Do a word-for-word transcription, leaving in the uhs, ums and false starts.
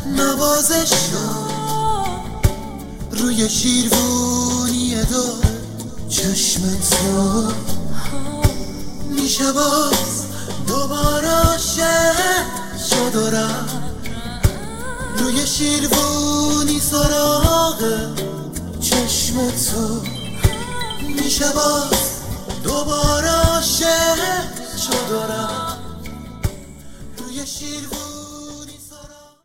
نوازش روی شیروانی دار چشم تو میشه باز دوباره عاشق شد و رفت روی شیروانی سراغ چشم تو میشه باز دوباره عاشق شد و رفت روی شیروانی